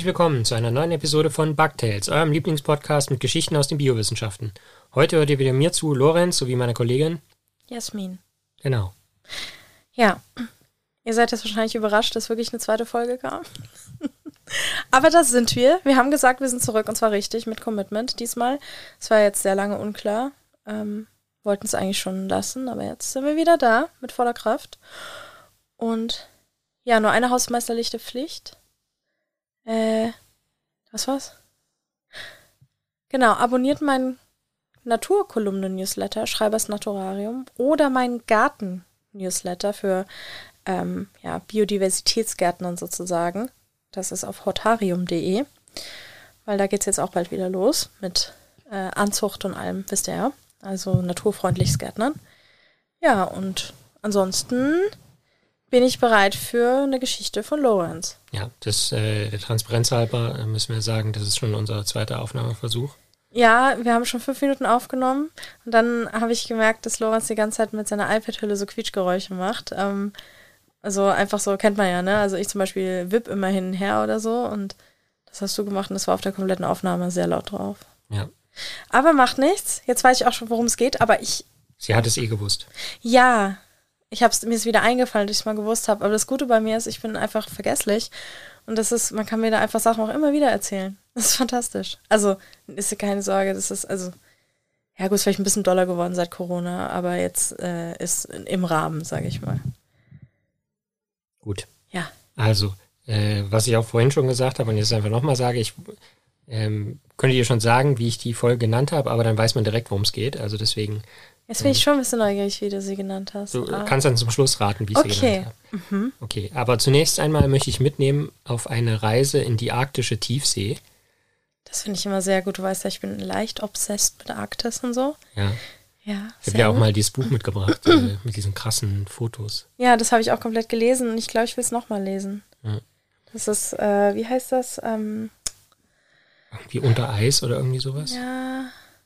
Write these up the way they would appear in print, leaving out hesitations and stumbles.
Herzlich willkommen zu einer neuen Episode von Bugtails, eurem Lieblingspodcast mit Geschichten aus den Biowissenschaften. Heute hört ihr wieder mir zu, Lorenz, sowie meiner Kollegin Jasmin. Genau. Ja, ihr seid jetzt wahrscheinlich überrascht, dass wirklich eine zweite Folge kam. Aber das sind wir. Wir haben gesagt, wir sind zurück und zwar richtig mit Commitment diesmal. Es war jetzt sehr lange unklar. Wollten es eigentlich schon lassen, aber jetzt sind wir wieder da mit voller Kraft. Und ja, nur eine hausmeisterliche Pflicht. Was war's? Genau, abonniert meinen Naturkolumnen-Newsletter, Schreibers Naturarium, oder meinen Garten-Newsletter für Biodiversitätsgärtnern sozusagen. Das ist auf hortarium.de, weil da geht's jetzt auch bald wieder los mit Anzucht und allem, wisst ihr ja. Also naturfreundliches Gärtnern. Ja, und ansonsten bin ich bereit für eine Geschichte von Lorenz. Ja, der Transparenz halber müssen wir sagen, das ist schon unser zweiter Aufnahmeversuch. Ja, wir haben schon 5 Minuten aufgenommen und dann habe ich gemerkt, dass Lorenz die ganze Zeit mit seiner iPad-Hülle so Quietschgeräusche macht. Also einfach so, kennt man ja, ne? Also ich zum Beispiel wipp immer hin und her oder so und das hast du gemacht und das war auf der kompletten Aufnahme sehr laut drauf. Ja. Aber macht nichts. Jetzt weiß ich auch schon, worum es geht, aber Sie hat es gewusst. Ja, mir ist wieder eingefallen, dass ich es mal gewusst habe. Aber das Gute bei mir ist, ich bin einfach vergesslich. Und man kann mir da einfach Sachen auch immer wieder erzählen. Das ist fantastisch. Also, ist ja keine Sorge, ja gut, ist vielleicht ein bisschen doller geworden seit Corona, aber jetzt ist im Rahmen, sage ich mal. Gut. Ja. Also, was ich auch vorhin schon gesagt habe und jetzt einfach nochmal sage, ich könnte dir schon sagen, wie ich die Folge genannt habe, aber dann weiß man direkt, worum es geht. Also deswegen. Jetzt bin ich schon ein bisschen neugierig, wie du sie genannt hast. Du kannst dann zum Schluss raten, wie ich sie genannt habe. Mhm. Okay, aber zunächst einmal möchte ich mitnehmen auf eine Reise in die arktische Tiefsee. Das finde ich immer sehr gut. Du weißt ja, ich bin leicht obsessed mit Arktis und so. Ja. Ja, ich habe ja auch mal dieses Buch mitgebracht mit diesen krassen Fotos. Ja, das habe ich auch komplett gelesen und ich glaube, ich will es nochmal lesen. Ja. Das ist, wie heißt das? Irgendwie unter Eis oder irgendwie sowas? Ja.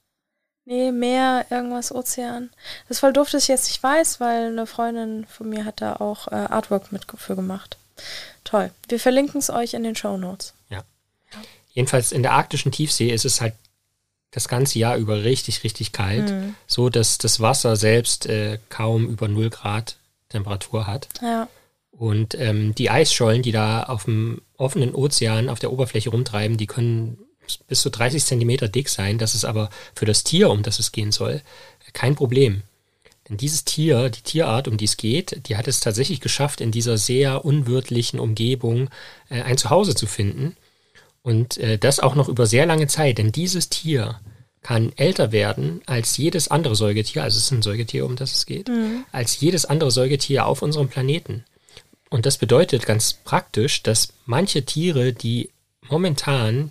Nee, Meer, irgendwas, Ozean. Das ist voll doof, dass ich jetzt nicht weiß, weil eine Freundin von mir hat da auch Artwork für gemacht. Toll. Wir verlinken es euch in den Shownotes. Ja. Jedenfalls in der arktischen Tiefsee ist es halt das ganze Jahr über richtig, richtig kalt. So, dass das Wasser selbst kaum über 0 Grad Temperatur hat. Ja. Und die Eisschollen, die da auf dem offenen Ozean auf der Oberfläche rumtreiben, die können bis zu 30 Zentimeter dick sein. Das ist aber für das Tier, um das es gehen soll, kein Problem. Denn dieses Tier, die Tierart, um die es geht, die hat es tatsächlich geschafft, in dieser sehr unwirtlichen Umgebung ein Zuhause zu finden. Und das auch noch über sehr lange Zeit. Denn dieses Tier kann älter werden als jedes andere Säugetier, also es ist ein Säugetier, um das es geht, als jedes andere Säugetier auf unserem Planeten. Und das bedeutet ganz praktisch, dass manche Tiere, die momentan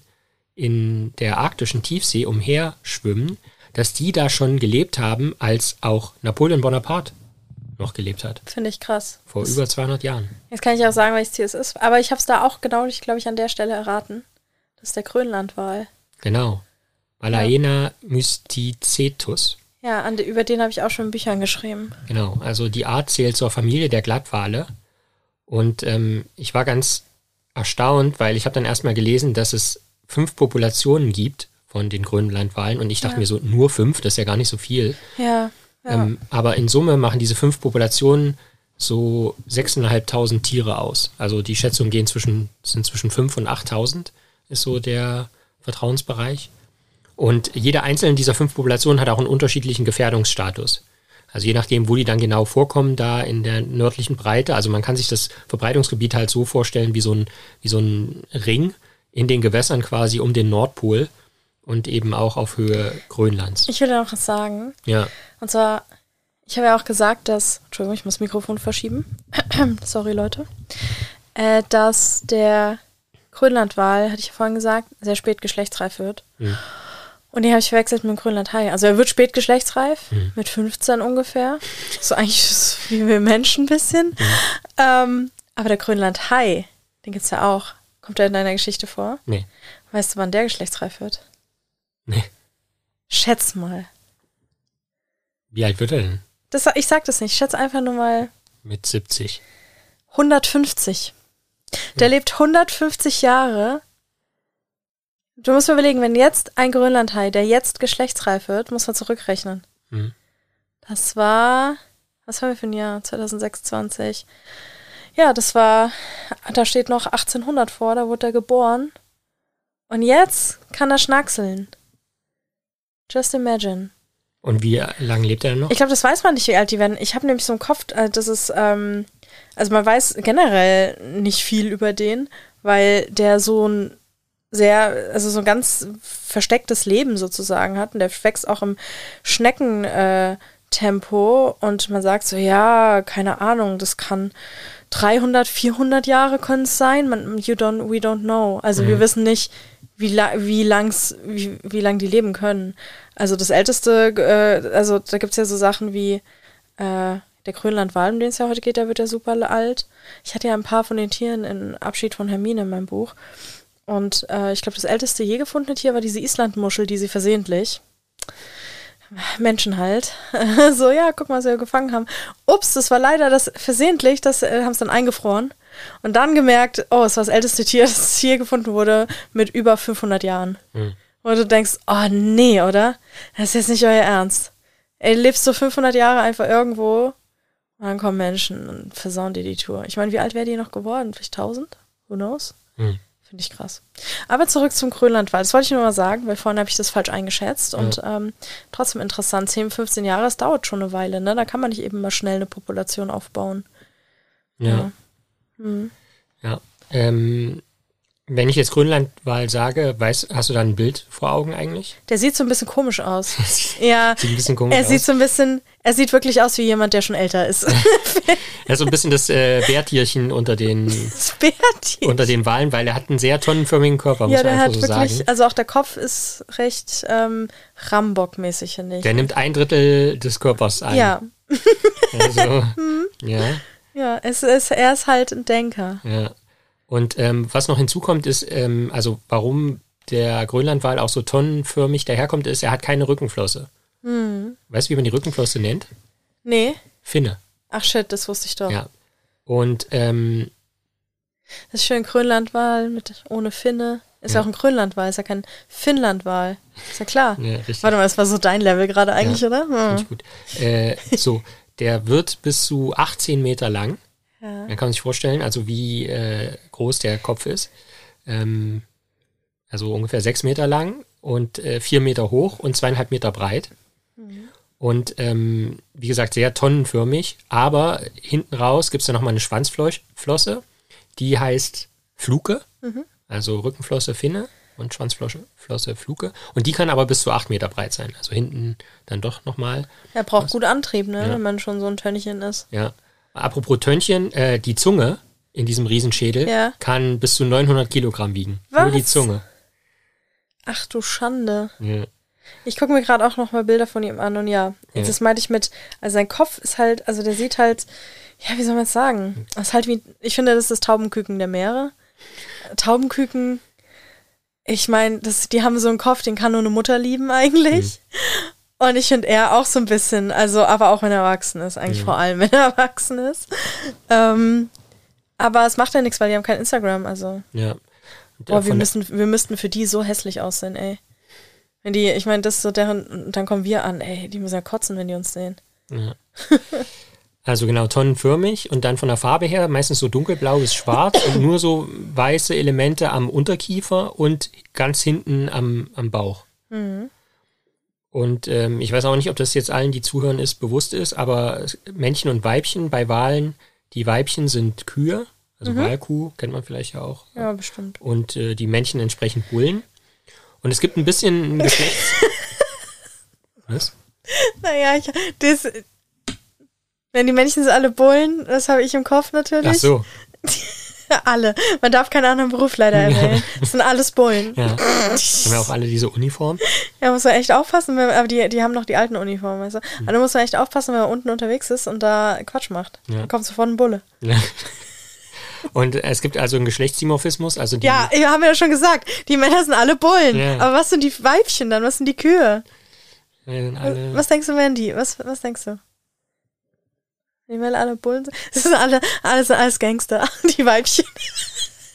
in der arktischen Tiefsee umherschwimmen, dass die da schon gelebt haben, als auch Napoleon Bonaparte noch gelebt hat. Finde ich krass. Vor über 200 Jahren. Jetzt kann ich auch sagen, welches Tier es ist. Aber ich habe es da auch genau, glaube ich, an der Stelle erraten. Das ist der Grönlandwal. Genau. Balaena mysticetus. Ja, über den habe ich auch schon in Büchern geschrieben. Genau, also die Art zählt zur Familie der Glattwale. Und ich war ganz erstaunt, weil ich habe dann erstmal gelesen, dass es 5 Populationen gibt von den Grönlandwalen und ich dachte mir so, nur 5, das ist ja gar nicht so viel. Ja. Aber in Summe machen diese 5 Populationen so 6.500 Tiere aus. Also die Schätzungen sind zwischen 5.000 und 8.000 ist so der Vertrauensbereich. Und jede einzelne dieser 5 Populationen hat auch einen unterschiedlichen Gefährdungsstatus. Also je nachdem, wo die dann genau vorkommen, da in der nördlichen Breite, also man kann sich das Verbreitungsgebiet halt so vorstellen wie so ein Ring in den Gewässern quasi um den Nordpol und eben auch auf Höhe Grönlands. Ich will da noch was sagen. Ja. Und zwar, ich habe ja auch gesagt, Entschuldigung, ich muss das Mikrofon verschieben. Sorry, Leute. Dass der Grönlandwal, hatte ich ja vorhin gesagt, sehr spät geschlechtsreif wird. Und den habe ich verwechselt mit dem Grönlandhai. Also er wird spät geschlechtsreif, mit 15 ungefähr. So eigentlich wie wir Menschen ein bisschen. Aber der Grönlandhai, den gibt's ja auch. Kommt der in deiner Geschichte vor? Nee. Weißt du, wann der geschlechtsreif wird? Nee. Schätz mal. Wie alt wird er denn? Ich sag das nicht. Ich schätze einfach nur mal. Mit 70. 150. Der lebt 150 Jahre Du musst mir überlegen, wenn jetzt ein Grönlandhai, der jetzt geschlechtsreif wird, muss man zurückrechnen. Das war, was haben wir für ein Jahr? 2026. Ja, da steht noch 1800 vor, da wurde er geboren. Und jetzt kann er schnackseln. Just imagine. Und wie lange lebt er noch? Ich glaube, das weiß man nicht, wie alt die werden. Ich habe nämlich so im Kopf, das ist, also man weiß generell nicht viel über den, weil der so ein so ein ganz verstecktes Leben sozusagen hat. Und der wächst auch im Schneckentempo. Und man sagt so, ja, keine Ahnung, das kann 300, 400 Jahre können es sein. We don't know. Also wir wissen nicht, wie lang die leben können. Also das Älteste, also da gibt es ja so Sachen wie der Grönlandwal, um den es ja heute geht, der wird ja super alt. Ich hatte ja ein paar von den Tieren in Abschied von Hermine in meinem Buch. Und ich glaube, das älteste je gefundene Tier war diese Islandmuschel, die sie versehentlich, Menschen halt, so, ja, guck mal, was wir gefangen haben. Ups, das war leider das versehentlich, das haben es dann eingefroren. Und dann gemerkt, oh, es war das älteste Tier, das hier gefunden wurde, mit über 500 Jahren. Und du denkst, oh nee, oder? Das ist jetzt nicht euer Ernst. Ey, lebst du 500 Jahre einfach irgendwo und dann kommen Menschen und versauen dir die Tour. Ich meine, wie alt wäre die noch geworden? Vielleicht 1000? Who knows? Finde ich krass. Aber zurück zum Grönlandwal. Das wollte ich nur mal sagen, weil vorhin habe ich das falsch eingeschätzt. Und trotzdem interessant. 10, 15 Jahre, das dauert schon eine Weile. Ne? Da kann man nicht eben mal schnell eine Population aufbauen. Ja. Wenn ich jetzt Grönlandwal sage, hast du da ein Bild vor Augen eigentlich? Der sieht so ein bisschen komisch aus. Ja, sieht ein bisschen komisch aus. Er sieht wirklich aus wie jemand, der schon älter ist. Er ist so ein bisschen das Bärtierchen unter den Walen, weil er hat einen sehr tonnenförmigen Körper, muss man einfach so sagen. Also auch der Kopf ist recht Rambock-mäßig, finde ich. Der nimmt 1/3 des Körpers ein. Ja. Also, ja. Ja, er ist halt ein Denker. Ja. Und was noch hinzukommt, ist, also warum der Grönlandwal auch so tonnenförmig daherkommt, ist, er hat keine Rückenflosse. Weißt du, wie man die Rückenflosse nennt? Nee. Finne. Ach shit, das wusste ich doch. Ja. Und das ist schön, Grönlandwal ohne Finne. Ist ja auch ein Grönlandwal, ist ja kein Finnlandwal. Ist ja klar. Ja, richtig. Warte mal, das war so dein Level gerade eigentlich, oder? Finde ich gut. So, der wird bis zu 18 Meter lang. Ja. Man kann sich vorstellen, also wie groß der Kopf ist. Also ungefähr 6 Meter lang und 4 Meter hoch und 2,5 Meter breit. Und wie gesagt, sehr tonnenförmig. Aber hinten raus gibt es dann nochmal eine Schwanzflosse, die heißt Fluke. Also Rückenflosse Finne und Schwanzflosse Fluke. Und die kann aber bis zu 8 Meter breit sein. Also hinten dann doch nochmal. Er braucht gut Antrieb, ne, wenn man schon so ein Tönnchen ist. Ja. Apropos Tönnchen, die Zunge in diesem Riesenschädel kann bis zu 900 Kilogramm wiegen. Was? Nur die Zunge. Ach du Schande. Ja. Ich gucke mir gerade auch noch mal Bilder von ihm an und das meinte ich mit, also sein Kopf ist halt, also der sieht halt, ja, wie soll man es sagen? Das ist halt wie, ich finde, das ist das Taubenküken der Meere. Taubenküken, ich meine, die haben so einen Kopf, den kann nur eine Mutter lieben eigentlich. Und ich finde er auch so ein bisschen, also, aber auch wenn er erwachsen ist, eigentlich vor allem, wenn er erwachsen ist. Aber es macht ja nichts, weil die haben kein Instagram, also. Ja. Boah, wir müssten für die so hässlich aussehen, ey. Wenn die, ich meine, das ist so deren, dann kommen wir an, ey, die müssen ja kotzen, wenn die uns sehen. Ja. Also genau, tonnenförmig und dann von der Farbe her meistens so dunkelblau bis schwarz und nur so weiße Elemente am Unterkiefer und ganz hinten am Bauch. Und ich weiß auch nicht, ob das jetzt allen, die zuhören, bewusst ist, aber Männchen und Weibchen bei Walen, die Weibchen sind Kühe, also Walkuh kennt man vielleicht ja auch. Ja, bestimmt. Und die Männchen entsprechend Bullen. Und es gibt ein bisschen Geschlechts... Was? Naja, wenn die Männchen sind alle Bullen, das habe ich im Kopf natürlich. Ach so. Alle. Man darf keinen anderen Beruf leider erwähnen. Das sind alles Bullen. Ja. Haben ja auch alle diese Uniform. Ja, muss man echt aufpassen, aber die haben noch die alten Uniformen, weißt du. Aber da muss man echt aufpassen, wenn man unten unterwegs ist und da Quatsch macht. Ja. Dann kommt sofort ein Bulle. Ja. Und es gibt also einen Geschlechtsdimorphismus. Also ja, haben wir ja schon gesagt. Die Männer sind alle Bullen. Ja. Aber was sind die Weibchen dann? Was sind die Kühe? Sind alle was denkst du, werden die? Was denkst du? Die werden alle Bullen sind? Das sind alles Gangster, die Weibchen.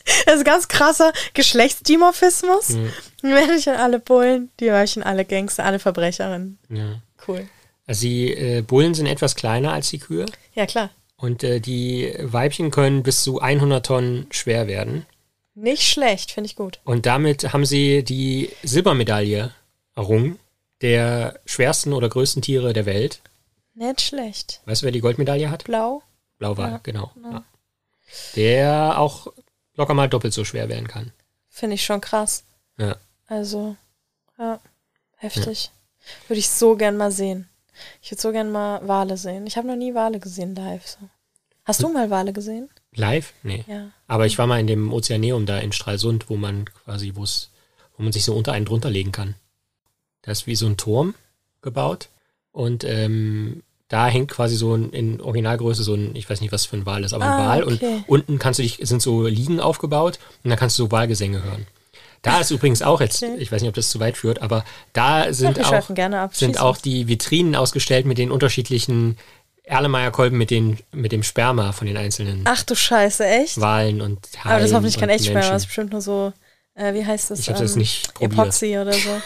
Das ist ganz krasser Geschlechtsdimorphismus. Männchen alle Bullen, die Weibchen alle Gangster, alle Verbrecherinnen. Ja. Cool. Also die Bullen sind etwas kleiner als die Kühe. Ja, klar. Und die Weibchen können bis zu 100 Tonnen schwer werden. Nicht schlecht, finde ich gut. Und damit haben sie die Silbermedaille errungen, der schwersten oder größten Tiere der Welt. Nicht schlecht. Weißt du, wer die Goldmedaille hat? Blau? Blauwal, Ja, genau. genau. Ja. Der auch locker mal doppelt so schwer werden kann. Finde ich schon krass. Ja. Also, ja, heftig. Würde ich so gern mal sehen. Ich würde so gern mal Wale sehen. Ich habe noch nie Wale gesehen live. So. Hast du mal Wale gesehen? Live? Nee. Ja. Aber ich war mal in dem Ozeaneum da in Stralsund, wo man sich so unter einen drunter legen kann. Da ist wie so ein Turm gebaut und da hängt quasi so in Originalgröße so ein, ich weiß nicht, was für ein Wal ist, aber ein Wal. Okay. Und unten sind so Liegen aufgebaut und da kannst du so Walgesänge hören. Da ist übrigens auch jetzt, ich weiß nicht, ob das zu weit führt, aber da sind auch die Vitrinen ausgestellt mit den unterschiedlichen Erlenmeyer-Kolben mit dem Sperma von den einzelnen Ach du Scheiße, echt? Walen und Haien. Aber das ist hoffentlich kein Echtsperma, Menschen. das ist bestimmt nur so, wie heißt das? Ich habe das nicht probiert. Epoxy oder so.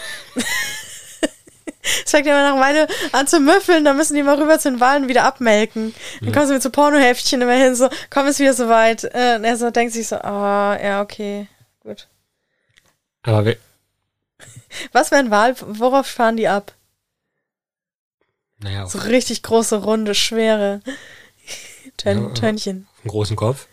Es fängt ja immer nach einer Weile an zu müffeln, dann müssen die mal rüber zu den Walen wieder abmelken. Dann kommen sie mit so Pornoheftchen immer hin, so, komm, ist wieder soweit. Und er so denkt sich so, ja, okay, gut. Aber Was für ein Wal, worauf fahren die ab? naja, So richtig große, runde, schwere Tönnchen. einen großen Kopf.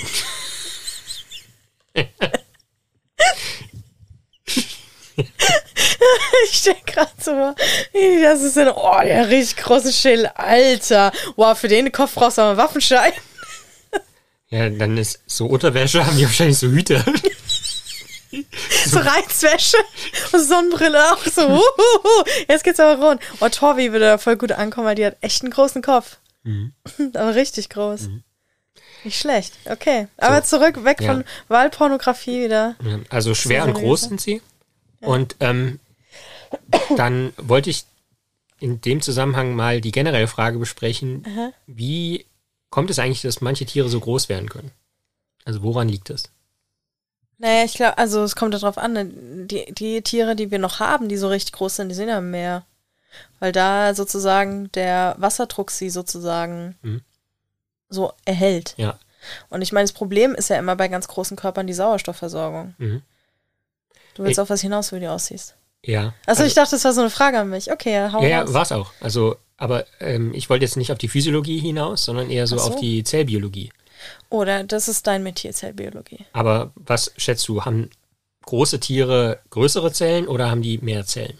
Ich stell gerade so vor, das ist der richtig große Schädel, Alter. Wow, für den Kopf brauchst du aber einen Waffenschein. Ja, dann ist so Unterwäsche, haben die wahrscheinlich so Hüte. So Reizwäsche und Sonnenbrille auch so. Jetzt geht's aber rund. Oh, Torvi würde da voll gut ankommen, weil die hat echt einen großen Kopf. Mhm. Aber richtig groß. Nicht schlecht. Okay. Aber zurück, weg von Wahlpornografie wieder. Also schwer und groß sind sie. Ja. Und dann wollte ich in dem Zusammenhang mal die generelle Frage besprechen, wie kommt es eigentlich, dass manche Tiere so groß werden können? Also woran liegt es? Naja, ich glaube, also es kommt darauf an, ne? Die Tiere, die wir noch haben, die so richtig groß sind, die sind ja im Meer. Weil da sozusagen der Wasserdruck sie sozusagen so erhält. Ja. Und ich meine, das Problem ist ja immer bei ganz großen Körpern die Sauerstoffversorgung. Mhm. Du willst auf was hinaus, wie du aussiehst. Ja. Also ich dachte, das war so eine Frage an mich. Okay, hau raus. Ja, war es auch. Also, aber ich wollte jetzt nicht auf die Physiologie hinaus, sondern eher so auf die Zellbiologie. Oder das ist dein Metier, Zellbiologie. Aber was schätzt du, haben große Tiere größere Zellen oder haben die mehr Zellen?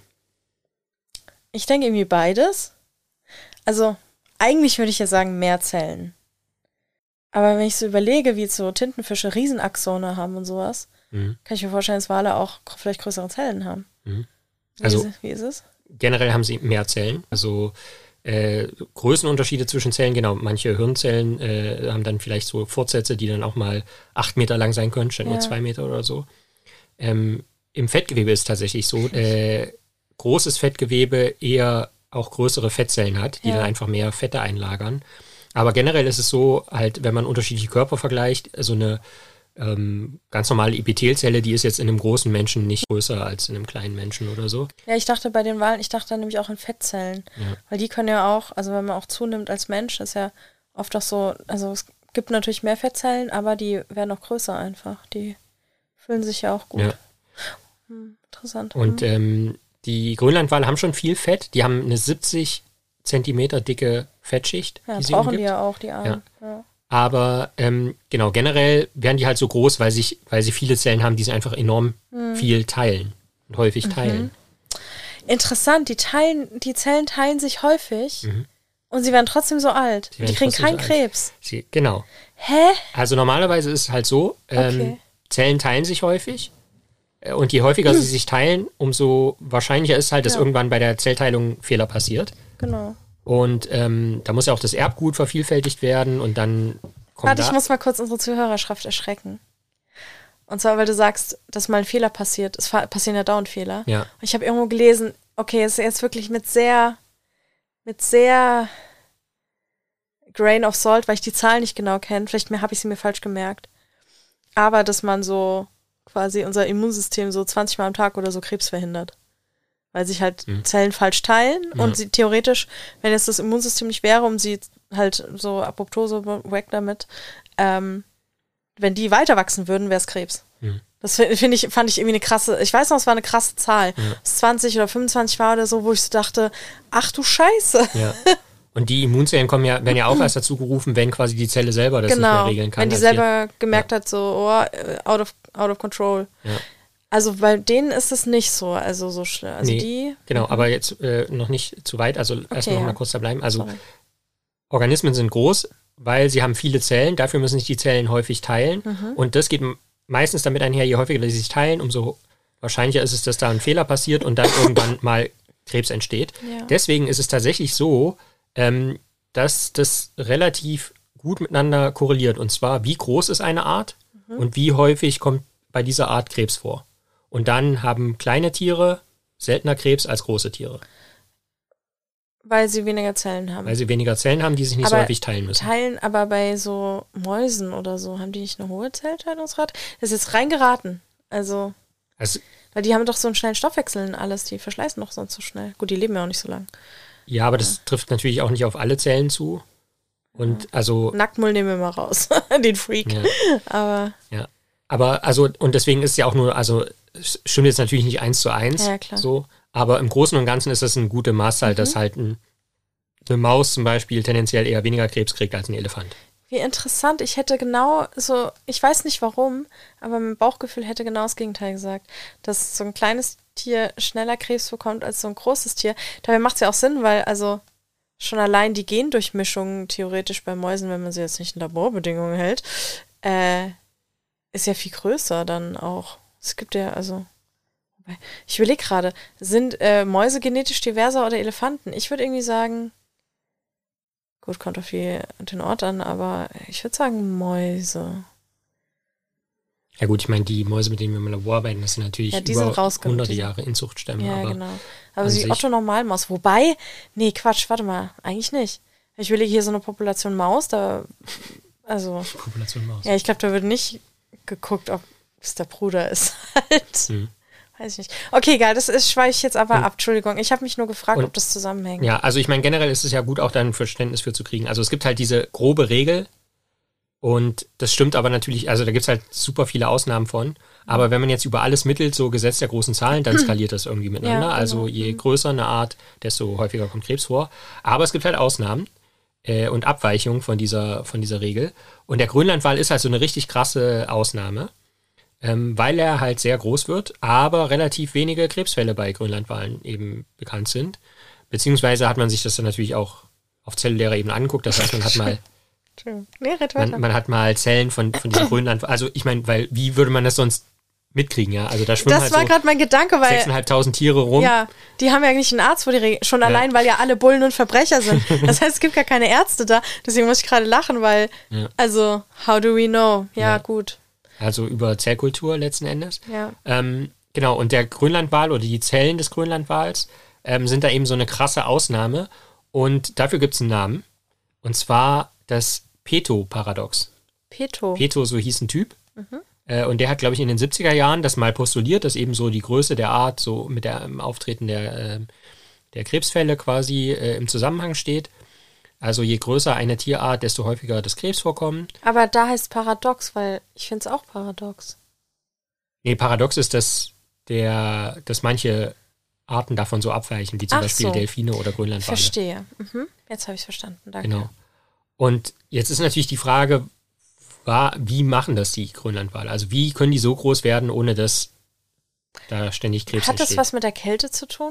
Ich denke irgendwie beides. Also eigentlich würde ich ja sagen mehr Zellen. Aber wenn ich so überlege, wie jetzt so Tintenfische Riesenaxone haben und sowas, kann ich mir vorstellen, dass Wale auch vielleicht größere Zellen haben. Wie ist es? Generell haben sie mehr Zellen. Also Größenunterschiede zwischen Zellen, genau. Manche Hirnzellen haben dann vielleicht so Fortsätze, die dann auch mal 8 Meter lang sein können, statt nur 2 Meter oder so. Im Fettgewebe ist es tatsächlich so, großes Fettgewebe eher auch größere Fettzellen hat, die dann einfach mehr Fette einlagern. Aber generell ist es so, halt, wenn man unterschiedliche Körper vergleicht, so eine ganz normale Epithelzelle, die ist jetzt in einem großen Menschen nicht größer als in einem kleinen Menschen oder so. Ja, ich dachte bei den Walen, dann nämlich auch in Fettzellen. Ja. Weil die können ja auch, also wenn man auch zunimmt als Mensch, ist ja oft auch so, also es gibt natürlich mehr Fettzellen, aber die werden auch größer einfach. Die fühlen sich ja auch gut. Ja. Interessant. Und die Grönlandwale haben schon viel Fett. Die haben eine 70 Zentimeter dicke Fettschicht. Ja, die brauchen die ja auch, die Armen. Ja. Aber genau, generell werden die halt so groß, weil sie viele Zellen haben, die sie einfach enorm viel teilen und häufig teilen. Interessant, die Zellen teilen sich häufig und sie werden trotzdem so alt. Die kriegen keinen Krebs. Genau. Hä? Also normalerweise ist es halt so, Zellen teilen sich häufig und je häufiger sie sich teilen, umso wahrscheinlicher ist halt, dass irgendwann bei der Zellteilung Fehler passiert. Genau. Und da muss ja auch das Erbgut vervielfältigt werden und dann kommt Warte, ich muss mal kurz unsere Zuhörerschaft erschrecken. Und zwar, weil du sagst, dass mal ein Fehler passiert. Es passieren ja dauernd Fehler. Ja. Und ich habe irgendwo gelesen, okay, es ist jetzt wirklich mit sehr Grain of Salt, weil ich die Zahlen nicht genau kenne. Vielleicht habe ich sie mir falsch gemerkt. Aber dass man so quasi unser Immunsystem so 20 Mal am Tag oder so Krebs verhindert. Weil sich halt Zellen falsch teilen und sie theoretisch, wenn jetzt das Immunsystem nicht wäre, um sie halt so Apoptose, weg damit, wenn die weiter wachsen würden, wäre es Krebs. Das fand ich irgendwie eine krasse, ich weiß noch, es war eine krasse Zahl. Es 20 oder 25 war oder so, wo ich so dachte, ach du Scheiße. Ja. Und die Immunzellen werden ja auch erst dazu gerufen, wenn quasi die Zelle selber das nicht mehr regeln kann. Wenn die selber gemerkt hat, so, out of control. Ja. Also bei denen ist es nicht so, also so schlimm. Also genau, aber jetzt noch nicht zu weit, also erstmal noch mal kurz da bleiben. Also Organismen sind groß, weil sie haben viele Zellen, dafür müssen sich die Zellen häufig teilen. Und das geht meistens damit einher, je häufiger sie sich teilen, umso wahrscheinlicher ist es, dass da ein Fehler passiert und dann irgendwann mal Krebs entsteht. Ja. Deswegen ist es tatsächlich so, dass das relativ gut miteinander korreliert. Und zwar, wie groß ist eine Art und wie häufig kommt bei dieser Art Krebs vor. Und dann haben kleine Tiere seltener Krebs als große Tiere. Weil sie weniger Zellen haben. Weil sie weniger Zellen haben, die sich nicht so häufig teilen müssen. Aber bei so Mäusen oder so, haben die nicht eine hohe Zellteilungsrate? Das ist jetzt reingeraten. Also weil die haben doch so einen schnellen Stoffwechsel und alles, die verschleißen doch sonst so schnell. Gut, die leben ja auch nicht so lang. Ja, aber das trifft natürlich auch nicht auf alle Zellen zu. Und also. Nacktmull nehmen wir mal raus. Den Freak. Ja. Aber und deswegen ist es ja auch nur, also stimmt jetzt natürlich nicht 1:1. Ja, klar. So. Aber im Großen und Ganzen ist das eine gute Maßzahl, dass halt eine Maus zum Beispiel tendenziell eher weniger Krebs kriegt als ein Elefant. Wie interessant. Ich hätte genau so, ich weiß nicht warum, aber mein Bauchgefühl hätte genau das Gegenteil gesagt. Dass so ein kleines Tier schneller Krebs bekommt als so ein großes Tier. Dabei macht es ja auch Sinn, weil also schon allein die Gendurchmischung theoretisch bei Mäusen, wenn man sie jetzt nicht in Laborbedingungen hält, ist ja viel größer dann auch. Es gibt ja, also ich überlege gerade, sind Mäuse genetisch diverser oder Elefanten? Ich würde irgendwie sagen, gut, kommt auf den Ort an, aber ich würde sagen Mäuse. Ja gut, ich meine, die Mäuse, mit denen wir im Labor arbeiten, das sind natürlich über hunderte Jahre Inzuchtstämme. Ja, genau. Aber die Otto-Normalmaus, wobei, nee, Quatsch, warte mal, eigentlich nicht. Ich will hier so eine Population Maus, Population Maus. Ja, ich glaube, da wird nicht geguckt, ob es der Bruder ist halt. Weiß ich nicht. Okay, egal, schweife ich jetzt aber ab, Entschuldigung. Ich habe mich nur gefragt, ob das zusammenhängt. Ja, also ich meine, generell ist es ja gut, auch da ein Verständnis für zu kriegen. Also es gibt halt diese grobe Regel und das stimmt aber natürlich, also da gibt es halt super viele Ausnahmen von. Aber wenn man jetzt über alles mittelt, so Gesetz der großen Zahlen, dann skaliert das irgendwie miteinander. Ja, genau. Also je größer eine Art, desto häufiger kommt Krebs vor. Aber es gibt halt Ausnahmen und Abweichungen von dieser Regel. Und der Grönlandwal ist halt so eine richtig krasse Ausnahme. Weil er halt sehr groß wird, aber relativ wenige Krebsfälle bei Grönlandwalen eben bekannt sind. Beziehungsweise hat man sich das dann natürlich auch auf zellulärer Ebene angeguckt. Das heißt, man hat mal man hat mal Zellen von diesem Grönlandwal. Also ich meine, weil wie würde man das sonst mitkriegen, ja? Also da schwimmen das halt war gerade mein Gedanke, weil 6.500 Tiere rum. Ja, die haben ja eigentlich einen Arzt, wo die schon allein, weil ja alle Bullen und Verbrecher sind. Das heißt, es gibt gar keine Ärzte da. Deswegen muss ich gerade lachen, weil also how do we know? Ja, gut. Also über Zellkultur letzten Endes. Ja. Genau, und der Grönlandwal oder die Zellen des Grönlandwals sind da eben so eine krasse Ausnahme. Und dafür gibt es einen Namen. Und zwar das Peto-Paradox. Peto, so hieß ein Typ. Und der hat, glaube ich, in den 70er Jahren das mal postuliert, dass eben so die Größe der Art so mit dem Auftreten der Krebsfälle quasi im Zusammenhang steht. Also je größer eine Tierart, desto häufiger das Krebsvorkommen. Aber da heißt Paradox, weil ich finde es auch paradox. Nee, Paradox ist, dass manche Arten davon so abweichen, wie zum Beispiel Delfine oder Grönlandwale. Verstehe. Jetzt habe ich es verstanden, danke. Genau. Und jetzt ist natürlich die Frage, wie machen das die Grönlandwale? Also wie können die so groß werden, ohne dass da ständig Krebs entsteht? Hat das was mit der Kälte zu tun?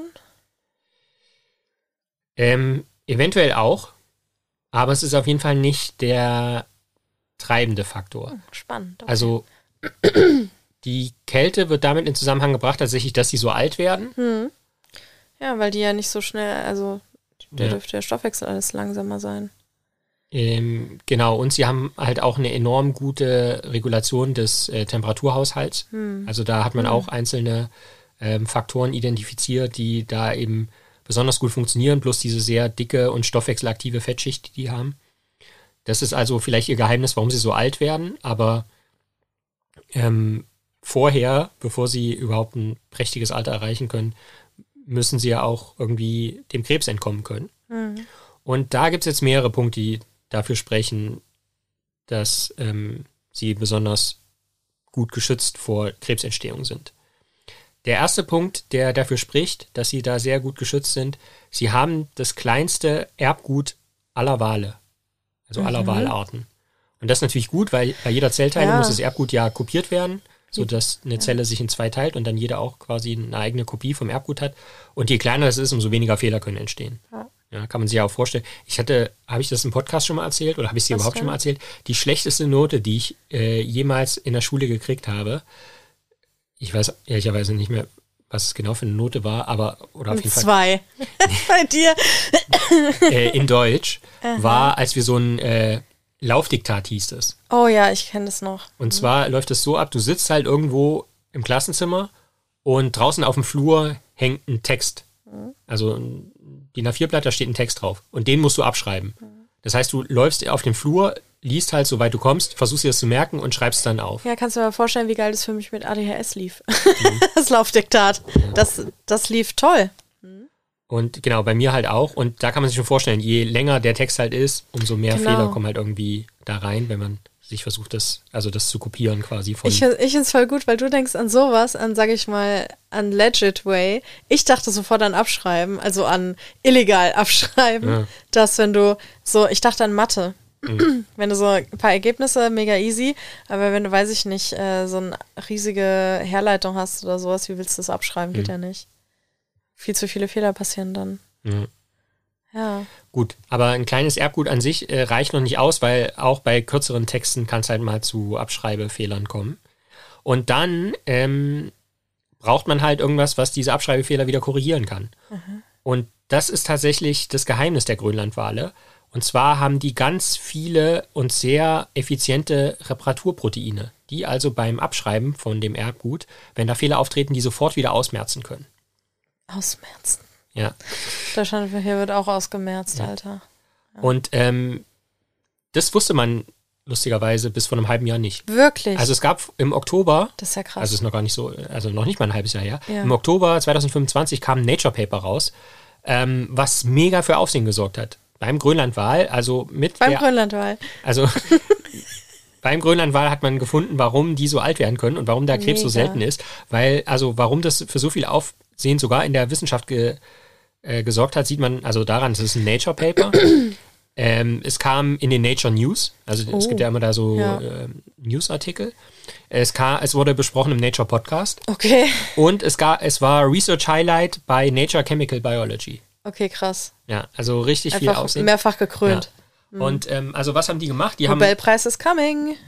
Eventuell auch. Aber es ist auf jeden Fall nicht der treibende Faktor. Spannend. Okay. Also die Kälte wird damit in Zusammenhang gebracht, tatsächlich, dass sie so alt werden. Ja, weil die ja nicht so schnell, also da dürfte der Stoffwechsel alles langsamer sein. Genau, und sie haben halt auch eine enorm gute Regulation des Temperaturhaushalts. Also da hat man auch einzelne Faktoren identifiziert, die da eben besonders gut funktionieren, plus diese sehr dicke und stoffwechselaktive Fettschicht, die haben. Das ist also vielleicht ihr Geheimnis, warum sie so alt werden, aber vorher, bevor sie überhaupt ein prächtiges Alter erreichen können, müssen sie ja auch irgendwie dem Krebs entkommen können. Mhm. Und da gibt es jetzt mehrere Punkte, die dafür sprechen, dass sie besonders gut geschützt vor Krebsentstehung sind. Der erste Punkt, der dafür spricht, dass sie da sehr gut geschützt sind, sie haben das kleinste Erbgut aller Wale, also aller Walarten. Und das ist natürlich gut, weil bei jeder Zellteilung muss das Erbgut ja kopiert werden, sodass eine Zelle sich in zwei teilt und dann jeder auch quasi eine eigene Kopie vom Erbgut hat. Und je kleiner das ist, umso weniger Fehler können entstehen. Ja, kann man sich ja auch vorstellen. Habe ich das im Podcast schon mal erzählt oder habe ich es dir überhaupt schon mal erzählt? Die schlechteste Note, die ich jemals in der Schule gekriegt habe, ich weiß ehrlicherweise nicht mehr, was es genau für eine Note war, aber oder auf jeden Fall 2 bei dir in Deutsch war, als wir so ein Laufdiktat hieß es. Oh ja, ich kenne das noch. Und zwar läuft es so ab, du sitzt halt irgendwo im Klassenzimmer und draußen auf dem Flur hängt ein Text. Also ein DIN A4-Blatt, da steht ein Text drauf. Und den musst du abschreiben. Das heißt, du läufst auf dem Flur, liest halt, soweit du kommst, versuchst dir das zu merken und schreibst es dann auf. Ja, kannst du dir mal vorstellen, wie geil das für mich mit ADHS lief. Das Laufdiktat. Das lief toll. Und genau, bei mir halt auch. Und da kann man sich schon vorstellen, je länger der Text halt ist, umso mehr Fehler kommen halt irgendwie da rein, wenn man sich versucht, das zu kopieren quasi von. Ich finde es voll gut, weil du denkst an sowas, sag ich mal, an Legit Way. Ich dachte sofort an Abschreiben, also an illegal Abschreiben, dass wenn du ich dachte an Mathe. Wenn du so ein paar Ergebnisse, mega easy, aber wenn du, weiß ich nicht, so eine riesige Herleitung hast oder sowas, wie willst du das abschreiben? Geht ja nicht. Viel zu viele Fehler passieren dann. Ja. Gut, aber ein kleines Erbgut an sich reicht noch nicht aus, weil auch bei kürzeren Texten kann es halt mal zu Abschreibefehlern kommen. Und dann braucht man halt irgendwas, was diese Abschreibefehler wieder korrigieren kann. Und das ist tatsächlich das Geheimnis der Grönlandwale. Und zwar haben die ganz viele und sehr effiziente Reparaturproteine, die also beim Abschreiben von dem Erbgut, wenn da Fehler auftreten, die sofort wieder ausmerzen können. Ausmerzen? Ja. Deutschland hier wird auch ausgemerzt, Alter. Ja. Und das wusste man lustigerweise bis vor einem halben Jahr nicht. Wirklich? Also es gab im Oktober, das ist ja krass. Also es ist noch gar nicht so, also noch nicht mal ein halbes Jahr her, Ja. Im Oktober 2025 kam ein Nature Paper raus, was mega für Aufsehen gesorgt hat. Beim Grönlandwal, also Grönlandwal. Also beim Grönlandwal hat man gefunden, warum die so alt werden können und warum da Krebs so selten ist, warum das für so viel Aufsehen sogar in der Wissenschaft gesorgt hat, sieht man also daran, es ist ein Nature Paper. Es kam in den Nature News, also es gibt ja immer da so Newsartikel. Es wurde besprochen im Nature Podcast. Okay. Und es war Research Highlight bei Nature Chemical Biology. Okay, krass. Ja, also richtig Einfach viel Aufsehen. Mehrfach gekrönt. Ja. Und also was haben die gemacht? Nobelpreis is coming.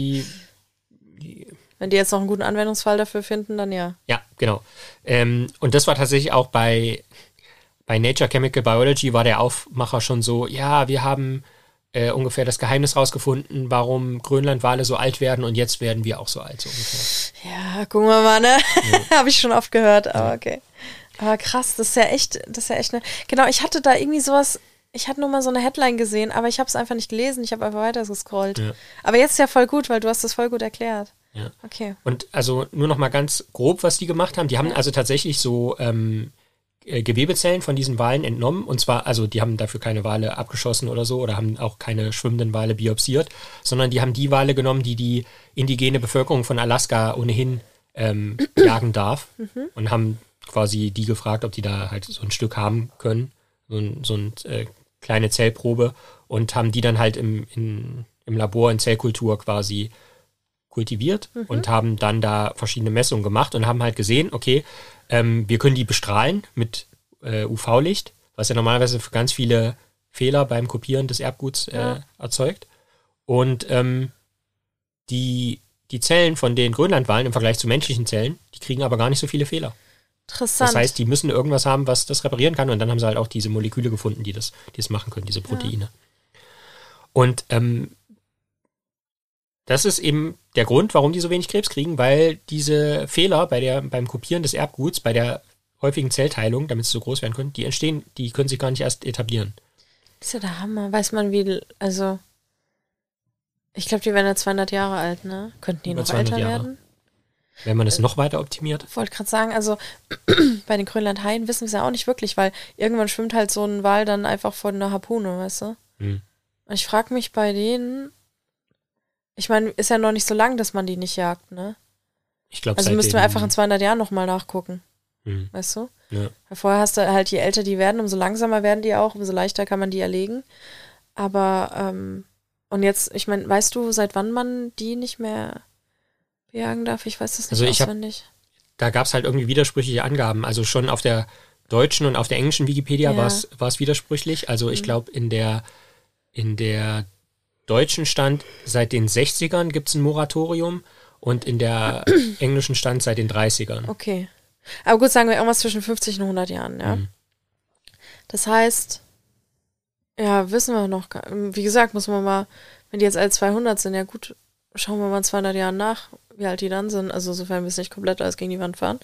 Wenn die jetzt noch einen guten Anwendungsfall dafür finden, dann ja. Ja, genau. Und das war tatsächlich auch bei Nature Chemical Biology war der Aufmacher schon so, ja, wir haben ungefähr das Geheimnis rausgefunden, warum Grönlandwale so alt werden und jetzt werden wir auch so alt, so ungefähr. Ja, gucken wir mal, ne? Ja. Habe ich schon oft gehört, aber okay. Aber krass, das ist ja echt eine. Genau, ich hatte da irgendwie sowas, ich hatte nur mal so eine Headline gesehen, aber ich habe es einfach nicht gelesen, ich habe einfach weiter gescrollt. Ja. Aber jetzt ist ja voll gut, weil du hast das voll gut erklärt. Ja. Okay. Und also nur noch mal ganz grob, was die gemacht haben. Die haben also tatsächlich so Gewebezellen von diesen Walen entnommen. Und zwar, also die haben dafür keine Wale abgeschossen oder so oder haben auch keine schwimmenden Wale biopsiert, sondern die haben die Wale genommen, die indigene Bevölkerung von Alaska ohnehin jagen darf und haben quasi die gefragt, ob die da halt so ein Stück haben können, so eine kleine Zellprobe und haben die dann halt im Labor in Zellkultur quasi kultiviert und haben dann da verschiedene Messungen gemacht und haben halt gesehen, okay, wir können die bestrahlen mit UV-Licht, was ja normalerweise für ganz viele Fehler beim Kopieren des Erbguts erzeugt. Und die Zellen von den Grönlandwalen im Vergleich zu menschlichen Zellen, die kriegen aber gar nicht so viele Fehler. Interessant. Das heißt, die müssen irgendwas haben, was das reparieren kann und dann haben sie halt auch diese Moleküle gefunden, die das machen können, diese Proteine. Und das ist eben der Grund, warum die so wenig Krebs kriegen, weil diese Fehler beim Kopieren des Erbguts, bei der häufigen Zellteilung, damit sie so groß werden können, die können sich gar nicht erst etablieren. Das ist ja der Hammer. Weiß man, wie, also Ich glaube, die werden ja 200 Jahre alt, ne? Könnten die Über noch 200 älter Jahre. werden? Wenn man es noch weiter optimiert. Ich wollte gerade sagen, also bei den Grönlandhaien wissen wir es ja auch nicht wirklich, weil irgendwann schwimmt halt so ein Wal dann einfach von einer Harpune, weißt du? Hm. Und ich frage mich bei denen, ich meine, ist ja noch nicht so lang, dass man die nicht jagt, ne? Ich glaube, Also müssten wir einfach in 200 Jahren nochmal nachgucken, weißt du? Ja. Weil vorher hast du halt, je älter die werden, umso langsamer werden die auch, umso leichter kann man die erlegen. Aber, und jetzt, ich meine, weißt du, seit wann man die nicht mehr bejagen darf? Ich weiß das nicht auswendig. Da gab es halt irgendwie widersprüchliche Angaben. Also schon auf der deutschen und auf der englischen Wikipedia war es widersprüchlich. Also ich glaube, in der deutschen stand, seit den 60ern gibt es ein Moratorium und in der englischen stand seit den 30ern. Okay. Aber gut, sagen wir irgendwas zwischen 50 und 100 Jahren, ja. Das heißt, ja, wissen wir noch gar nicht. Wie gesagt, muss man mal, wenn die jetzt alle 200 sind, ja gut, schauen wir mal in 200 Jahren nach, wie alt die dann sind. Also sofern wir es nicht komplett alles gegen die Wand fahren.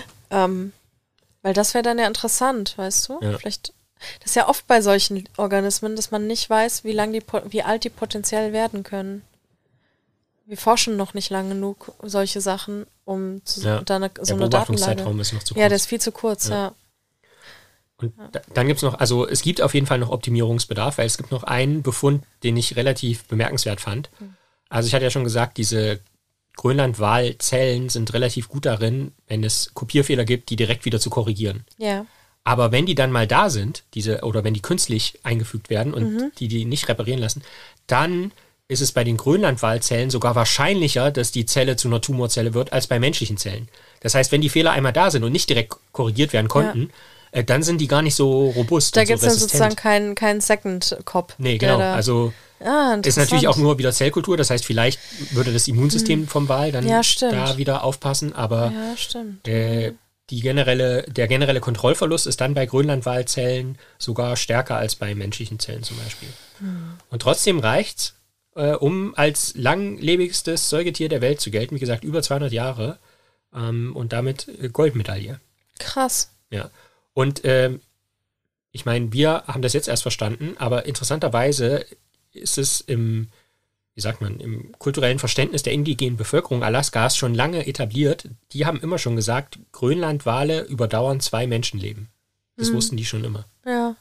Weil das wäre dann ja interessant, weißt du? Ja. Vielleicht, das ist ja oft bei solchen Organismen, dass man nicht weiß, wie alt die potenziell werden können. Wir forschen noch nicht lang genug solche Sachen, um so eine Datenlage. Beobachtungszeitraum ist noch zu kurz. Ja, der ist viel zu kurz, ja. Und dann gibt es noch, also es gibt auf jeden Fall noch Optimierungsbedarf, weil es gibt noch einen Befund, den ich relativ bemerkenswert fand. Also ich hatte ja schon gesagt, diese Grönlandwalzellen sind relativ gut darin, wenn es Kopierfehler gibt, die direkt wieder zu korrigieren. Ja. Aber wenn die dann mal da sind, oder wenn die künstlich eingefügt werden und die nicht reparieren lassen, dann ist es bei den Grönlandwalzellen sogar wahrscheinlicher, dass die Zelle zu einer Tumorzelle wird, als bei menschlichen Zellen. Das heißt, wenn die Fehler einmal da sind und nicht direkt korrigiert werden konnten, dann sind die gar nicht so robust. Da und so gibt es dann resistent. sozusagen keinen Second-Cop. Nee, genau. Also ist natürlich auch nur wieder Zellkultur. Das heißt, vielleicht würde das Immunsystem vom Wal dann da wieder aufpassen. Aber der generelle Kontrollverlust ist dann bei Grönlandwalzellen sogar stärker als bei menschlichen Zellen zum Beispiel. Und trotzdem reicht's, um als langlebigstes Säugetier der Welt zu gelten. Wie gesagt, über 200 Jahre und damit Goldmedaille. Krass. Ja. Und ich meine, wir haben das jetzt erst verstanden, aber interessanterweise ist es im kulturellen Verständnis der indigenen Bevölkerung Alaskas schon lange etabliert. Die haben immer schon gesagt, Grönlandwale überdauern 2 Menschenleben. Das wussten die schon immer. Ja.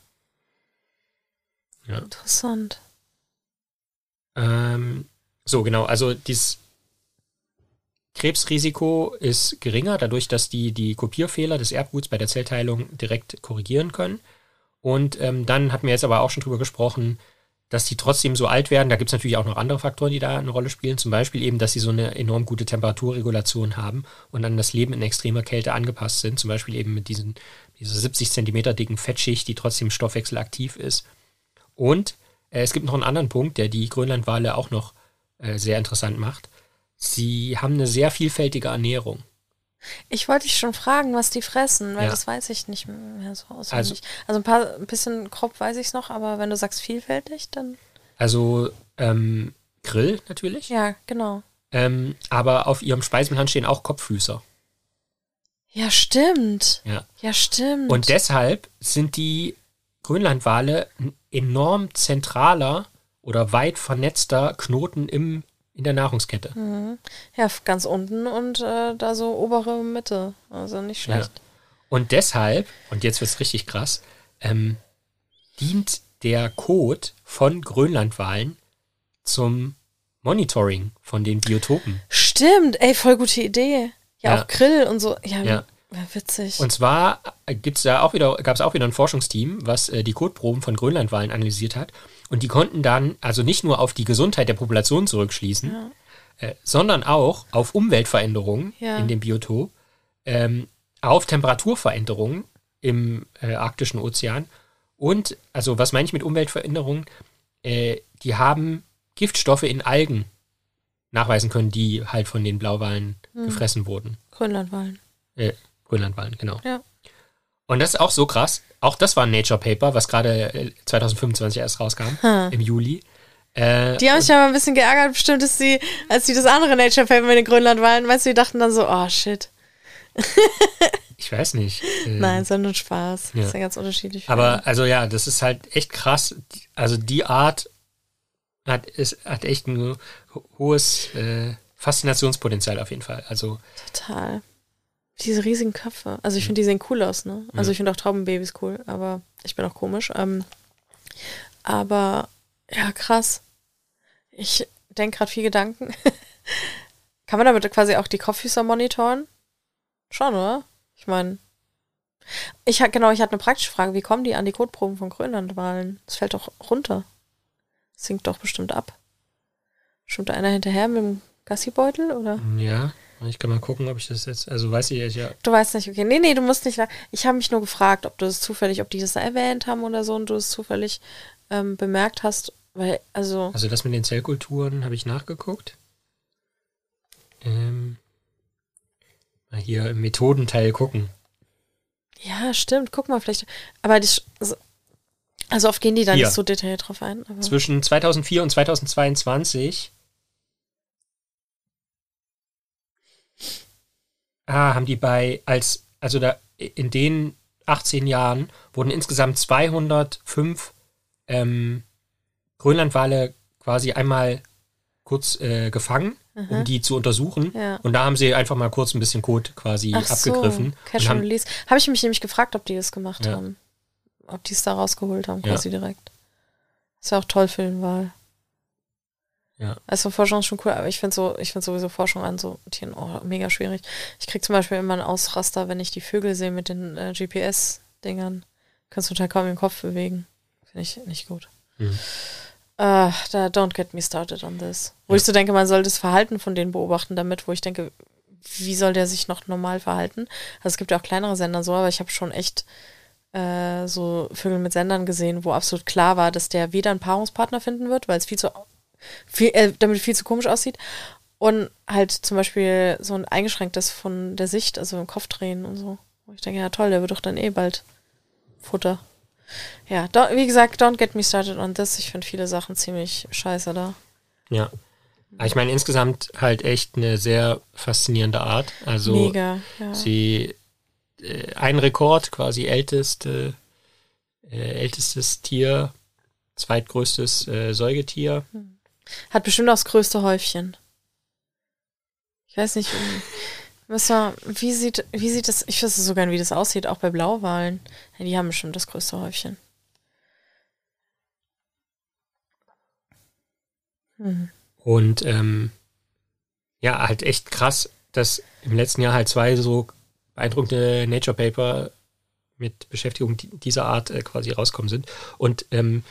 Ja. Interessant. So, genau. Also dieses Krebsrisiko ist geringer, dadurch, dass die Kopierfehler des Erbguts bei der Zellteilung direkt korrigieren können. Und dann hatten wir jetzt aber auch schon drüber gesprochen, dass die trotzdem so alt werden. Da gibt es natürlich auch noch andere Faktoren, die da eine Rolle spielen. Zum Beispiel eben, dass sie so eine enorm gute Temperaturregulation haben und an das Leben in extremer Kälte angepasst sind. Zum Beispiel eben mit dieser 70 Zentimeter dicken Fettschicht, die trotzdem stoffwechselaktiv ist. Und es gibt noch einen anderen Punkt, der die Grönlandwale auch noch sehr interessant macht. Sie haben eine sehr vielfältige Ernährung. Ich wollte dich schon fragen, was die fressen, weil das weiß ich nicht mehr so auswendig. Also ein bisschen grob weiß ich es noch, aber wenn du sagst vielfältig, dann... Also Grill natürlich. Ja, genau. Aber auf ihrem Speiseplan stehen auch Kopffüßer. Ja, stimmt. Ja, stimmt. Und deshalb sind die Grönlandwale ein enorm zentraler oder weit vernetzter Knoten in der Nahrungskette. Ja, ganz unten und da so obere Mitte. Also nicht schlecht. Ja. Und deshalb, und jetzt wird es richtig krass, dient der Kot von Grönlandwalen zum Monitoring von den Biotopen. Stimmt, ey, voll gute Idee. Ja, auch Grill und so. Ja, witzig. Und zwar gab es auch wieder ein Forschungsteam, was die Kotproben von Grönlandwalen analysiert hat. Und die konnten dann also nicht nur auf die Gesundheit der Population zurückschließen, sondern auch auf Umweltveränderungen in dem Biotop, auf Temperaturveränderungen im arktischen Ozean. Und, also was meine ich mit Umweltveränderungen? Die haben Giftstoffe in Algen nachweisen können, die halt von den Blauwalen gefressen wurden. Grönlandwalen. Grönlandwalen, genau. Ja. Und das ist auch so krass. Auch das war ein Nature Paper, was gerade 2025 erst rauskam, im Juli. Die haben sich aber ein bisschen geärgert, bestimmt, dass sie, als sie das andere Nature Paper mit den Grönlandwalen, weißt du, die dachten dann so, oh shit. Ich weiß nicht. Nein, es war nur Spaß. Das ist ja ganz unterschiedlich. Aber, also ja, das ist halt echt krass. Also die Art hat echt ein hohes Faszinationspotenzial auf jeden Fall. Also Total. Diese riesigen Köpfe. Also ich finde, die sehen cool aus, ne? Also ich finde auch Taubenbabys cool, aber ich bin auch komisch. Aber ja, krass. Ich denke gerade viel Gedanken. Kann man damit quasi auch die Kopffüßer monitoren? Schon, oder? Ich meine, ich hatte eine praktische Frage. Wie kommen die an die Kotproben von Grönlandwalen? Das fällt doch runter. Das sinkt doch bestimmt ab. Schwimmt da einer hinterher mit dem Gassibeutel, oder? Ja, ich kann mal gucken, ob ich das jetzt, also weiß ich ja. Du weißt nicht, okay. Nee, du musst nicht. Ich habe mich nur gefragt, ob die das da erwähnt haben oder so und du es zufällig bemerkt hast, weil, also das mit den Zellkulturen habe ich nachgeguckt. Mal hier im Methodenteil gucken. ja, stimmt, guck mal, vielleicht, aber also oft gehen die da Hier. nicht so detailliert drauf ein. Aber Zwischen 2004 und 2022 haben die in den 18 Jahren wurden insgesamt 205 Grönlandwale quasi einmal kurz gefangen, um die zu untersuchen. Ja. Und da haben sie einfach mal kurz ein bisschen Kot quasi abgegriffen. Catch und and Release. Habe ich mich nämlich gefragt, ob die das gemacht Ja. haben. Ob die es da rausgeholt haben, Ja. quasi direkt. Ist ja auch toll für den Wal. Ja. Also Forschung ist schon cool, aber ich finde sowieso Forschung an so Tieren mega schwierig. Ich krieg zum Beispiel immer einen Ausraster, wenn ich die Vögel sehe mit den GPS-Dingern. Kannst du total kaum den Kopf bewegen. Finde ich nicht gut. Don't get me started on this. Wo ich so denke, man soll das Verhalten von denen beobachten damit, wo ich denke, wie soll der sich noch normal verhalten? Also es gibt ja auch kleinere Sender so, aber ich habe schon echt so Vögel mit Sendern gesehen, wo absolut klar war, dass der weder einen Paarungspartner finden wird, weil es damit viel zu komisch aussieht und halt zum Beispiel so ein eingeschränktes von der Sicht, also im Kopf drehen und so. Wo ich denke, ja toll, der wird doch dann bald Futter. Ja, wie gesagt, don't get me started on this. Ich finde viele Sachen ziemlich scheiße da. Ja. Aber ich meine, insgesamt halt echt eine sehr faszinierende Art. Also Mega, ja. sie ein Rekord, quasi ältestes Tier, zweitgrößtes Säugetier. Hat bestimmt auch das größte Häufchen. Ich weiß nicht, wie sieht das, ich weiß so gern, wie das aussieht, auch bei Blauwalen. Ja, die haben bestimmt das größte Häufchen. Und ja, halt echt krass, dass im letzten Jahr halt 2 so beeindruckende Nature Paper mit Beschäftigung dieser Art quasi rauskommen sind. Und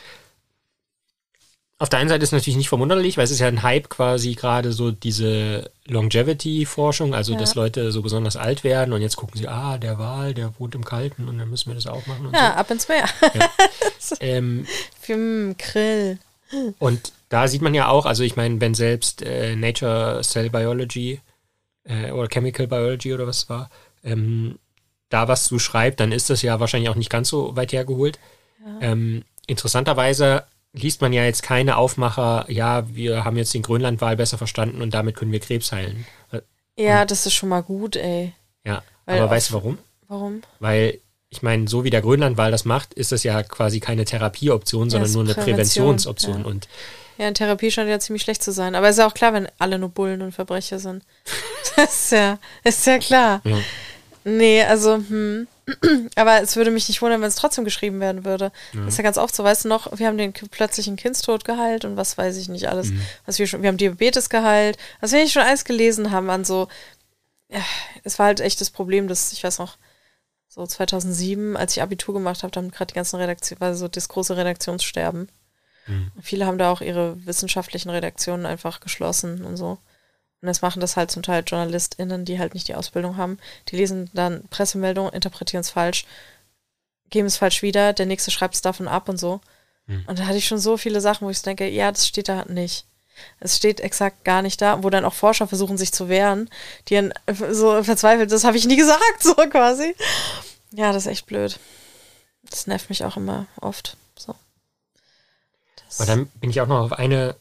auf der einen Seite ist es natürlich nicht verwunderlich, weil es ist ja ein Hype quasi gerade so diese Longevity-Forschung, also dass Leute so besonders alt werden und jetzt gucken sie, der Wal, der wohnt im Kalten und dann müssen wir das auch machen. Und ja, so. ab ins Meer. Ja. Für Grill. Und da sieht man ja auch, also ich meine, wenn selbst Nature Cell Biology oder Chemical Biology oder was war, da was zu schreibt, dann ist das ja wahrscheinlich auch nicht ganz so weit hergeholt. Ja. Interessanterweise liest man ja jetzt keine Aufmacher, wir haben jetzt den Grönlandwal besser verstanden und damit können wir Krebs heilen. Ja, das ist schon mal gut, ey. Ja, aber weißt du warum? Warum? Weil, ich meine, so wie der Grönlandwal das macht, ist das ja quasi keine Therapieoption, sondern nur eine Präventionsoption. Ja. Ja, in Therapie scheint ja ziemlich schlecht zu sein. Aber ist ja auch klar, wenn alle nur Bullen und Verbrecher sind. Das ist ja klar. Ja. Nee, also, aber es würde mich nicht wundern, wenn es trotzdem geschrieben werden würde. Ja. Das ist ja ganz oft so, weißt du noch, wir haben den plötzlichen Kindstod geheilt und was weiß ich nicht alles. Wir haben Diabetes geheilt. Was wir nicht schon alles gelesen haben an so, ja, es war halt echt das Problem, dass, ich weiß noch, so 2007, als ich Abitur gemacht habe, haben gerade die ganzen Redaktionen, war so das große Redaktionssterben. Viele haben da auch ihre wissenschaftlichen Redaktionen einfach geschlossen und so. Und das machen das halt zum Teil JournalistInnen, die halt nicht die Ausbildung haben. Die lesen dann Pressemeldungen, interpretieren es falsch, geben es falsch wieder, der nächste schreibt es davon ab und so. Und da hatte ich schon so viele Sachen, wo ich denke, ja, das steht da nicht. Es steht exakt gar nicht da, wo dann auch Forscher versuchen, sich zu wehren, die dann so verzweifelt, das habe ich nie gesagt, so quasi. Ja, das ist echt blöd. Das nervt mich auch immer oft. So. Aber dann bin ich auch noch auf eine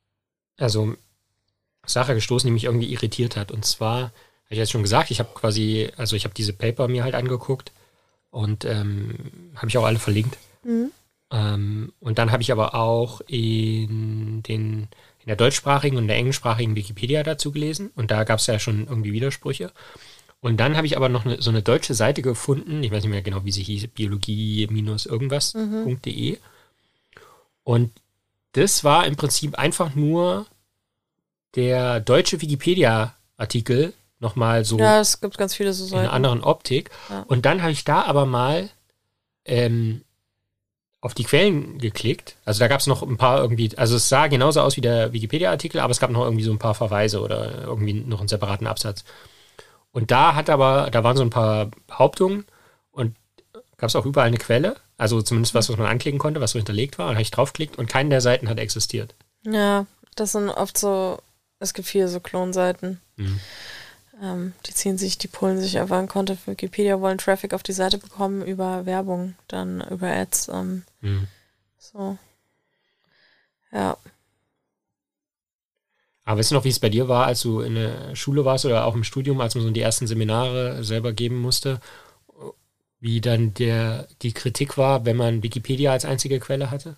Sache gestoßen, die mich irgendwie irritiert hat. Und zwar, habe ich jetzt schon gesagt, ich habe diese Paper mir halt angeguckt und habe ich auch alle verlinkt. Und dann habe ich aber auch in der deutschsprachigen und der englischsprachigen Wikipedia dazu gelesen. Und da gab es ja schon irgendwie Widersprüche. Und dann habe ich aber noch so eine deutsche Seite gefunden, ich weiß nicht mehr genau, wie sie hieß, biologie-irgendwas.de. Und das war im Prinzip einfach nur der deutsche Wikipedia-Artikel nochmal so Ja, es gibt ganz viele so in Seiten. einer anderen Optik. Ja. Und dann habe ich da aber mal auf die Quellen geklickt. Also da gab es noch ein paar irgendwie, also es sah genauso aus wie der Wikipedia-Artikel, aber es gab noch irgendwie so ein paar Verweise oder irgendwie noch einen separaten Absatz. Und da waren so ein paar Behauptungen und gab es auch überall eine Quelle, also zumindest was man anklicken konnte, was so hinterlegt war. Und dann habe ich draufgeklickt und keine der Seiten hat existiert. Ja, das sind oft so, es gibt viele so Klonseiten. Mhm. Die pullen sich einfach einen Content für Wikipedia, wollen Traffic auf die Seite bekommen über Werbung, dann über Ads. So. Ja. Aber weißt du noch, wie es bei dir war, als du in der Schule warst oder auch im Studium, als man so die ersten Seminare selber geben musste, wie dann die Kritik war, wenn man Wikipedia als einzige Quelle hatte?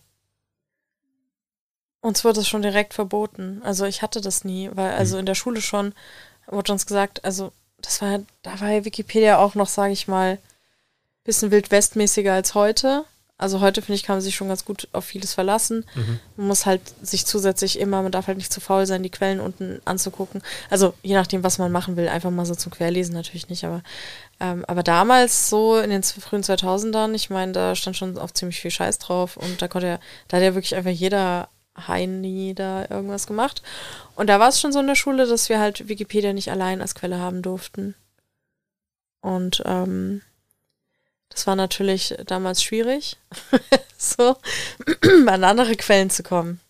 Uns wurde es schon direkt verboten. Also ich hatte das nie, weil in der Schule schon wurde uns gesagt, also da war Wikipedia auch noch, sage ich mal, bisschen wildwestmäßiger als heute. Also heute, finde ich, kann man sich schon ganz gut auf vieles verlassen. Man muss halt sich zusätzlich man darf halt nicht zu faul sein, die Quellen unten anzugucken. Also je nachdem, was man machen will, einfach mal so zum Querlesen natürlich nicht, aber damals so in den frühen 2000ern, ich meine, da stand schon auf ziemlich viel Scheiß drauf und da hat ja wirklich einfach jeder Heini da irgendwas gemacht. Und da war es schon so in der Schule, dass wir halt Wikipedia nicht allein als Quelle haben durften. Und das war natürlich damals schwierig, so an andere Quellen zu kommen.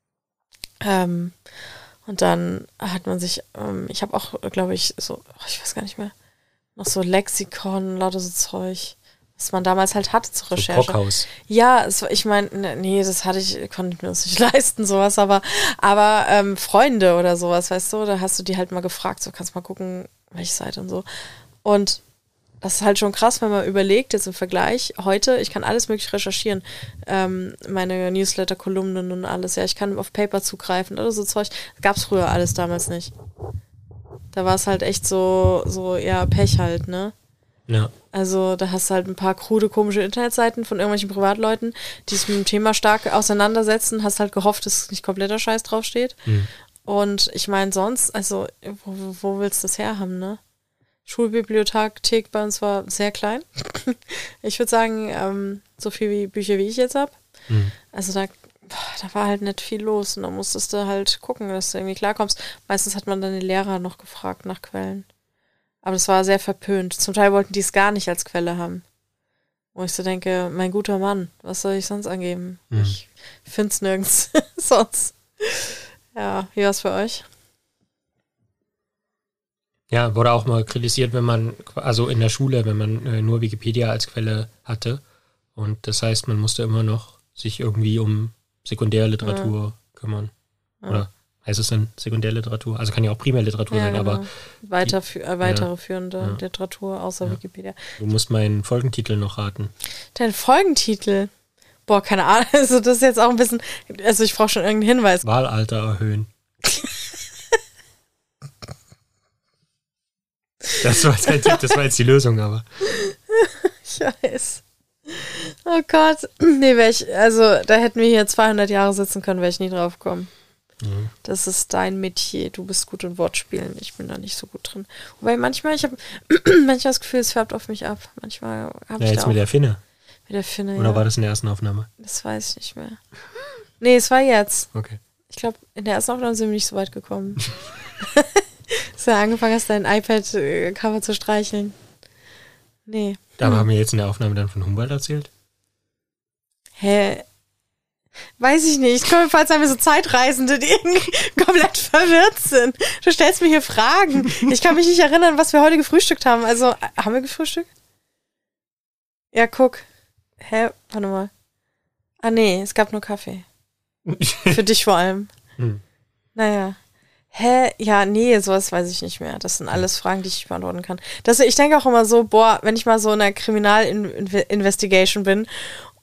Und dann hat man sich, ich habe auch, glaube ich, so, ich weiß gar nicht mehr, noch so Lexikon, lauter so Zeug, was man damals halt hatte zur Recherche. So Brockhaus. Ja, ich meine, nee, konnte ich mir das nicht leisten, sowas, aber Freunde oder sowas, weißt du, da hast du die halt mal gefragt, so kannst mal gucken, welche Seite und so. Und das ist halt schon krass, wenn man überlegt, jetzt im Vergleich, heute, ich kann alles möglich recherchieren, meine Newsletter-Kolumnen und alles, ja, ich kann auf Paper zugreifen oder so Zeug, das gab's früher alles damals nicht. Da war es halt echt so, ja, Pech halt, ne? Ja. Also da hast du halt ein paar krude, komische Internetseiten von irgendwelchen Privatleuten, die sich mit dem Thema stark auseinandersetzen, hast halt gehofft, dass nicht kompletter Scheiß draufsteht. Und ich meine sonst, also wo willst du das herhaben, ne? Schulbibliothek bei uns war sehr klein. Ich würde sagen, so viel wie Bücher, wie ich jetzt habe. Also da war halt nicht viel los und da musstest du halt gucken, dass du irgendwie klarkommst. Meistens hat man dann den Lehrer noch gefragt nach Quellen. Aber das war sehr verpönt. Zum Teil wollten die es gar nicht als Quelle haben. Wo ich so denke, mein guter Mann, was soll ich sonst angeben? Ich finde es nirgends sonst. Ja, wie war's für euch? Ja, wurde auch mal kritisiert, wenn man, also in der Schule, wenn man nur Wikipedia als Quelle hatte. Und das heißt, man musste immer noch sich irgendwie um Sekundärliteratur kümmern. Oder heißt es dann Sekundärliteratur? Also kann ja auch Primärliteratur sein, genau. aber weitere führende Literatur außer Wikipedia. Du musst meinen Folgentitel noch raten. Dein Folgentitel? Boah, keine Ahnung. Also das ist jetzt auch ein bisschen, also ich brauche schon irgendeinen Hinweis. Wahlalter erhöhen. Das war kein Tipp, das war jetzt die Lösung, aber. Scheiße. Oh Gott. Nee, da hätten wir hier 200 Jahre sitzen können, wäre ich nie drauf gekommen. Das ist dein Metier. Du bist gut in Wortspielen. Ich bin da nicht so gut drin. Wobei manchmal, ich habe das Gefühl, es färbt auf mich ab. Manchmal habe ich jetzt da mit der Finne. Mit der Finne, Oder war das in der ersten Aufnahme? Das weiß ich nicht mehr. Nee, es war jetzt. Okay. Ich glaube, in der ersten Aufnahme sind wir nicht so weit gekommen. Dass du angefangen hast, dein iPad-Cover zu streicheln. Nee. Da haben wir jetzt in der Aufnahme dann von Humboldt erzählt? Hä? Weiß ich nicht. Falls haben wir so Zeitreisende, die irgendwie komplett verwirrt sind. Du stellst mir hier Fragen. Ich kann mich nicht erinnern, was wir heute gefrühstückt haben. Also, haben wir gefrühstückt? Ja, guck. Hä? Warte mal. Ah, nee, es gab nur Kaffee. Für dich vor allem. Naja. Hä? Ja, nee, sowas weiß ich nicht mehr. Das sind alles Fragen, die ich nicht beantworten kann. Ich denke auch immer so, wenn ich mal so in einer Kriminalinvestigation bin,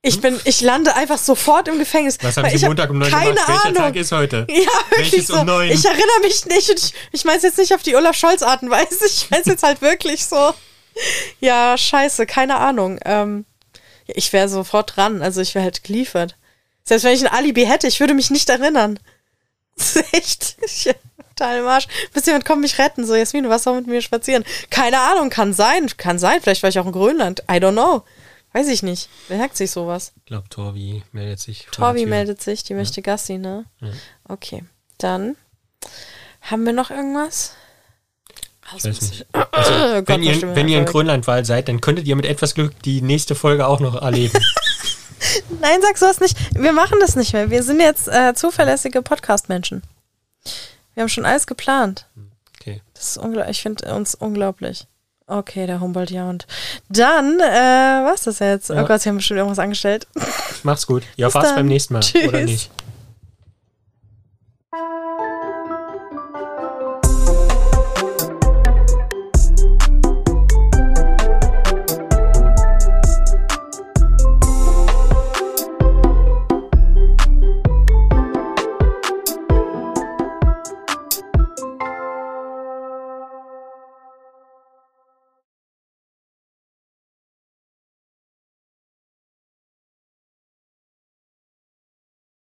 Ich lande einfach sofort im Gefängnis. Was haben Sie Montag um 9 Uhr gemacht? Welcher Tag ist heute? Ja, wirklich Welches so. um 9? Ich erinnere mich nicht und ich meine es jetzt nicht auf die Olaf Scholz-Art und Weise. Ich meine es jetzt halt wirklich so. Ja, scheiße, keine Ahnung. Ich wäre sofort dran, also ich wäre halt geliefert. Selbst wenn ich ein Alibi hätte, ich würde mich nicht erinnern. Das ist echt total im Arsch. Bis jemand kommt mich retten, so, Jasmin, du warst doch mit mir spazieren. Keine Ahnung, kann sein, vielleicht war ich auch in Grönland, I don't know. Weiß ich nicht. Wer merkt sich sowas? Ich glaube, Torvi meldet sich. Torvi meldet sich, die möchte Gassi, ne? Ja. Okay, dann haben wir noch irgendwas? Ich weiß nicht. Also, wenn ihr in Grönlandwal seid, dann könntet ihr mit etwas Glück die nächste Folge auch noch erleben. Nein, sag sowas nicht. Wir machen das nicht mehr. Wir sind jetzt zuverlässige Podcast-Menschen. Wir haben schon alles geplant. Okay. Das ist ich finde uns unglaublich. Okay, der Humboldt-Jahrhund. Dann, was ist das jetzt? Ja. Oh Gott, sie haben bestimmt irgendwas angestellt. Macht's gut. Ja, fast beim nächsten Mal. Tschüss. Oder nicht?